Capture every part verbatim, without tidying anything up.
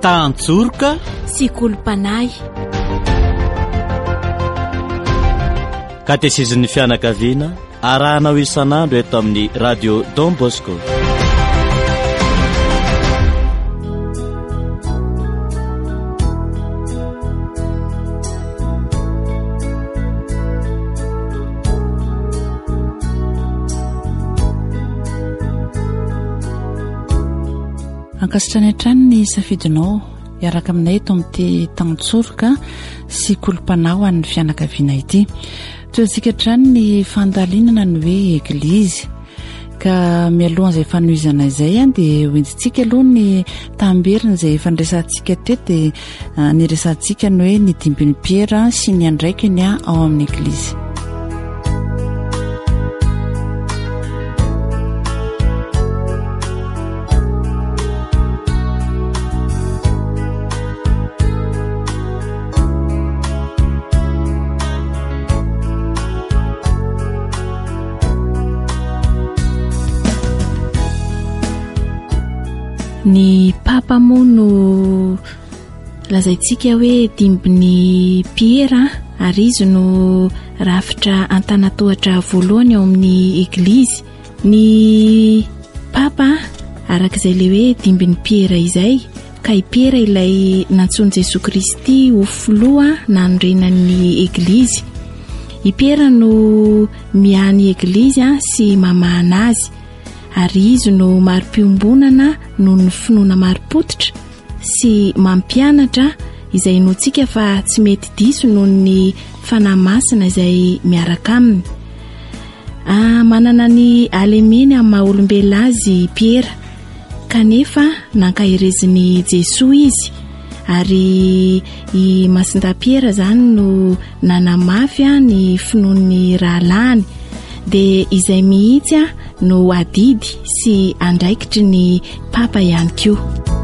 Tanjoroka sy Kolompanay. Katezizin'ny fianakaviana arahanao isan'andro eto amin'ny radio Don Bosco. Ankasitrany hatrany ny safidinao iaraka aminay eto amin'ity Tanjoroka sy Kolompanao an'ny fianakaviana ity. Toantsika hatrany ny fandalinana ny hoe eglizy ka mialohan' izay fanohizana izay dia hoentintsika aloha ny tamberina izay efa niresantsika teto dia niresantsika ny hoe ny dimbin'ny Piera sy ny andraikiny ao amin'ny eglizy. Ny papa moa no lazaitsika hoe dimbin'ny Piera ary izy no rafitra antanatohatra voalohany ao amin'ny eglizy. Ny papa arak'izay le hoe dimbin'ny Piera izay ka i Piera ilay nantsony Jesosy Kristy ho filoha nanorenan'ny eglizy. I Piera no miany eglizy sy mamahana azy ary izy no mari-piombonana no ny finoana mari-potitra sy mampianatra izay notsika fa tsy mety diso noho ny fanahy masina izay miaraka aminy. Ah, manana ny alemeny amin'ny maha-olombelona azy Piera kanefa nankahireziny Jesosy izy ary i masinda Piera zany no nanamafy ny finoan'ny rahalany dia izay mihitsy no adidy sy andraikitry ny papa ihany koa.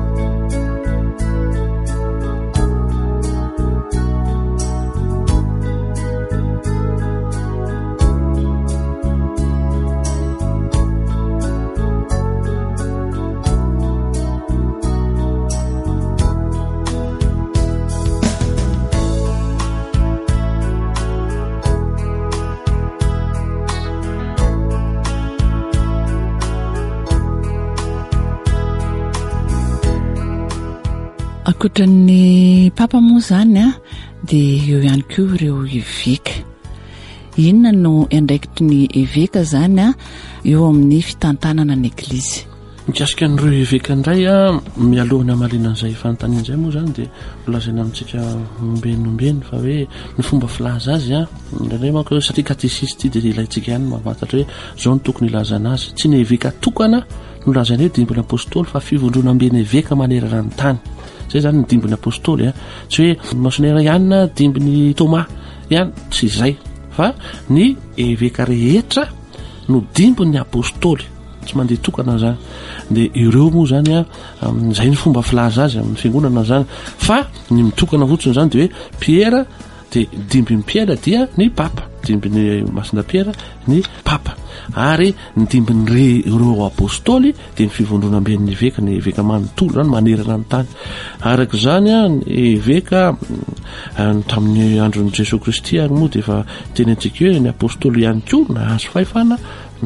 Akoatran'ny papa moa zany a dia eo ihany koa ireo eveka. Inona no andraikitry ny eveka zany a eo amin'ny fitantanana ny eglizy. Mikasika an'ireo eveka indray a mialohany amalinan'izay fanontaniana izay moa zany dia volazaina amintsika nombenombeny fa hoe ny fomba filaza azy a indray manko satria katesisty dia ilayntsika ihany mavantatra hoe zao no tokony ilazana azy. Tsy ny eveka tokana no lazaina hoe dimbin'ny apôstôly fa fivondronam-beny eveka manerana ny tany. Zay zany ny dimbin'ny apôstôly a tsy hoe masonera ihany na dimbin'ny Thomas ihany tsy izay fa ny eveka rehetra no dimbin'ny apôstôly tsy mandeha tokana zany. Dia ireo moa zany a izay ny fomba filaza azy amin'ny fiangonana zany fa ny mitokana fotsiny zany dia hoe Piera dia dimbin'ny Piera dia ny papa, dimbin'ny masinda Piera ny papa ary ny dimbin'ny ireo apôstôly dia ny fivondronam-ben'ny eveka, ny eveka manontolo zany manerana ny tany. Araka izany a ny eveka tamin'ny andron'i Jesosy Kristy ary moa dia efa tenentsika hoe ny apôstôly ihany koa nahazo fahefana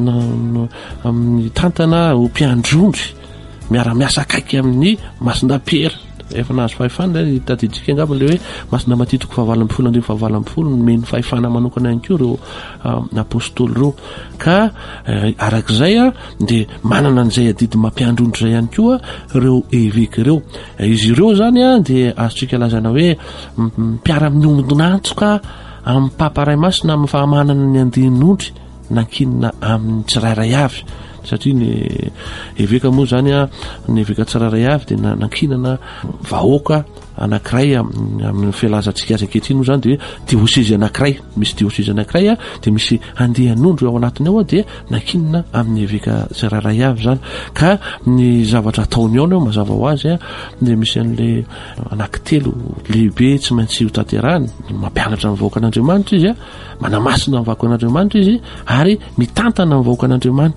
amin'ny tantana ho mpiandrondry miara-miasa akaiky amin'ny masinda Piera. Efa nahazo fahefana tadiditsika angamba le hoe masinda matitiko fahavalo ambin'ny folo andrimy fahavalo ambin'ny folo nomeny fahefana manokana ihany koa ireo apôstôly ireo ka arak'izay a dia manana an'izay adidy mampiandrondry izay ihany koa ireo eveka ireo. Izy ireo zany a dia azotsika lazana hoe mpiara-miombonantsoka amin'ny papa ray masina amin'ny fahamanana ny andinindry nankinina amin'ny tsirairay avy satria ny eveka moa zany a ny eveka tsirairay avy dia nankinana vahoaka anankiray amin'ny fialazantsika azy ankehitriny moa zany dia dioseze anankiray, misy dioseze anankiray a dia misy andehan'ondro ao anatiny ao a dia nankinina amin'ny eveka tsirairay avy zany ka ny zavatra ataony ao no mazava ho azy a dia misy an'le anankitelo lehibe tsy maintsy ho tanterahany mampianatra ny vahoaka an'Andriamanitra izy a manamasina ny vahoaka an'Andriamanitra izy ary mitantana ny vahoaka an'Andriamanitra izy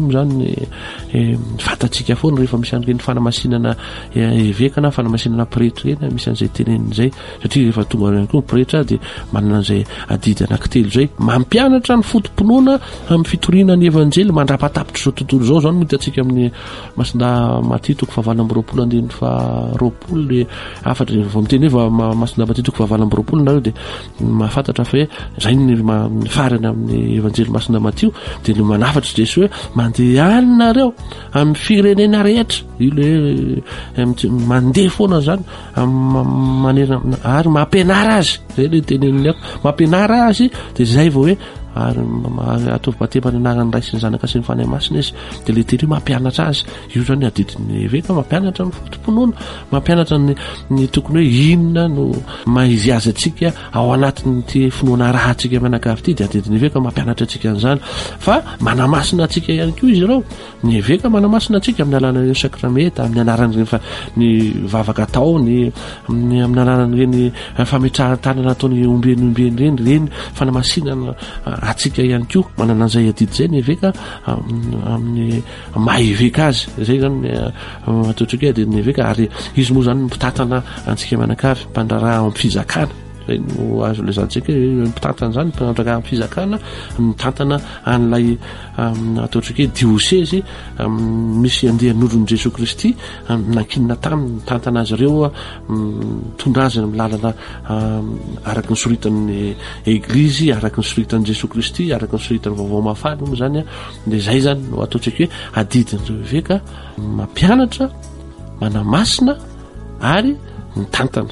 mo zany fatatsika foana rehefa misy an'ireny fanamasinana evekana fanamasinana pretra eny misy an'izay tenen'izay satria rehefa tonga ihany koa pretra dia manana an'izay adidy anankitelo zay mampianatra ny fotom-pinoana amin'ny fitoriana ny evanjely mandrapatapitra zao tontolo zao zany mitatsika amin'ny masinda matitoko fahavalo amby roapolo andiny fa roapolo le afatra vao miteny hoe masinda matitoko fahavalo amby roapolo nareo dia mahafantatra fa hoe zay ny farany amin'ny evanjely masinda matio dia ny manafatra Jesosy hoe mandehanareo amin'ny firenena rehetra io le mandeha foana zany manera ary mampianara azy zay le teneniny ako mampianara azy dia zay vao hoe ary atovy batema ny anarany ray sy ny zanaka sy ny fanahy masina izy dia le teny mampianatra azy io zany adidiny eveka mampianatra ny fotom-pinoana mampianatra ny tokony hoe inona no maizy azy atsika ao anatin'ity finoana raha atsika manakavy ity dia adidiny eveka mampianatra atsika an'izany fa manamasina atsika ihany koa izy ireo ny eveka manamasina atsika amin'ny alanan'ireny sakrameta amin'ny anaran'ireny ny vavaka tao ny amin'ny alanan'ireny fametrahan-tanana ataony ombeny ombeny reny reny fanamasinana atsika ihany koa manana an'izay adidy zay ny eveka amin'ny maha-eveka azy zay zany ataotrika hoe adidiny eveka ary izy moa zany mpitatana antsika manakavy mpandraraha amin'ny fizakana zay no azo lazantsika mpitantana zany mpandraraha amin'ny fizakana mitantana an'ilay ataotrika hoe diosezy misy andeha n'olon' Jesosy Kristy nankinina tany mitantana azy ireo tondra azy amin'ny lalana araky ny soritan'ny eglizy araky ny soritan'i Jesosy Kristy araky ny soritan'ny vaovao mafana moa zany a dia zay zany no ataotrika hoe adidin'ireo eveka mampianatra manamasina ary mitantana.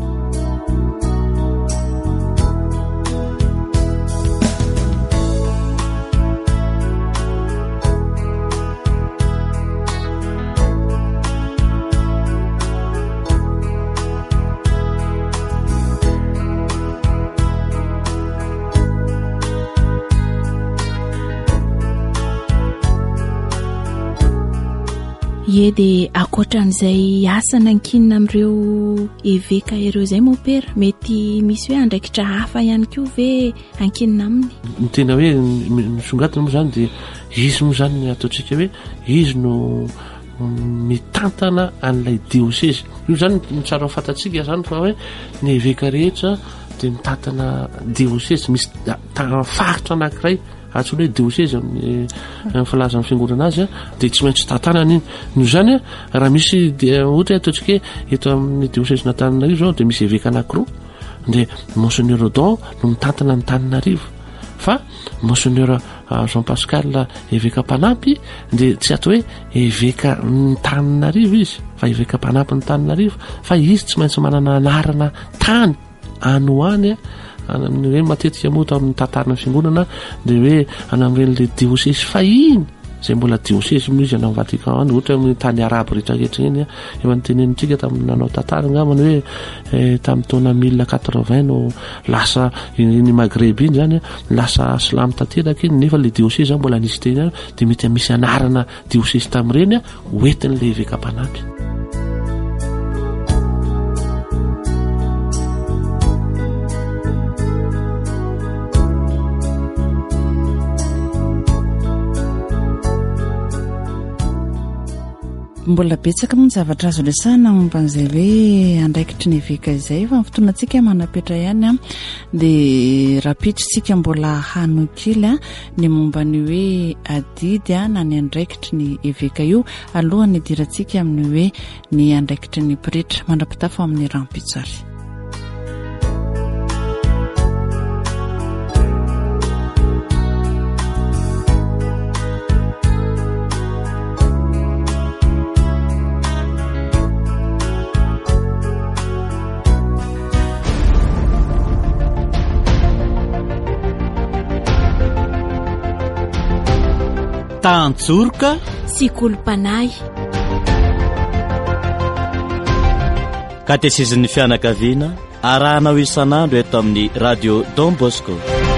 Ie dia akoatran'izay asa nankinina amin'ireo eveka ireo izay mopera mety misy hoe andraikitra hafa ihany koa ve ankinina aminy ny tena hoe misongatina moa zany dia izy moa zany ataotsika hoe izy no mitantana an'ilay diosesy io zany mitsara fantatsika zany fa hoe ny eveka rehetra dia mitantana diosesy misy faritra anankiray atsony hoe diosesy amin'ny filazan'ny fiangonana azy dia tsy maintsy tantanany iny no zany raha misy dia ohatra ataotsika hoe eto amin'ny diosesy n'Antananarivo zao dia misy eveka anankiroa dia monseigneur Rodon no mitantana ny Tananarivo fa monseigneur Jean Pascal eveka mpanampy dia tsy atao hoe eveka ny Tananarivo izy fa eveka mpanampy ny Tananarivo fa izy tsy maintsy manana anarana tany anoany hoe matetika moa amin'ny tantarana fiangonana dia hoe anamreny le diosesy fahiny zay mbola diosesy moa izy anao Vatican any ohatra amin'ny tany arabo rehetrarehetra eny efa nytenenitsika tamin'ny nanao tantara ngamany hoe tamin'ny taona mille quatre-vingt no lasa ny Maghreb iny zany lasa silamo tanteraka iny nefa le diosesy mbola nisy teny any dia mety misy anarana diosesy tamin'ireny hoentin'le eveka mpanampy. Mbola betsaka moa ny zavatra azo lesana momban'izay hoe andraikitry ny eveka izay fa ny fotoanantsika manapetra ihany a dia rapitritsika mbola hano kely a ny momba ny hoe adidy a na ny andraikitry ny eveka io alohan'ny idirantsika amin'ny hoe ny andraikitry ny pretra mandrapitafo amin'ny rampitsary. Tantsorika sy kolopanahy katesizin'ny fianakaviana arahanao isan'andro eto amin'ny radio Don Bosco.